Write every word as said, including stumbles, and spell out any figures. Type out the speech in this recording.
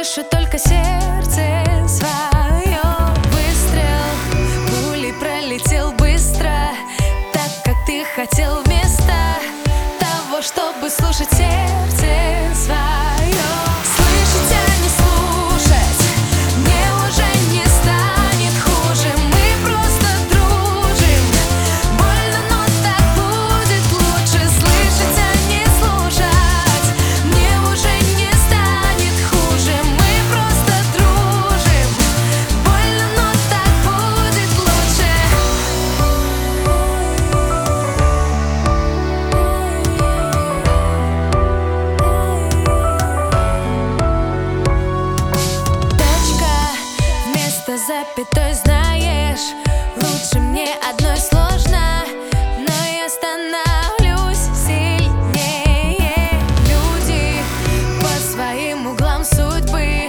слышу только сердце свое. Выстрел пулей пролетел быстро, так как ты хотел, вместо того, чтобы слушать сердце свое. Слышать, а не слушать, мне уже не станет хуже. Мы просто дружим, больно, но так будет лучше. Слышать, а не слушать, мне уже не станет хуже. Мы просто дружим, больно, но так будет лучше. Точка вместо запятой, знаешь, лучше мне одной сложно, но я становлюсь сильнее. Люди по своим углам судьбы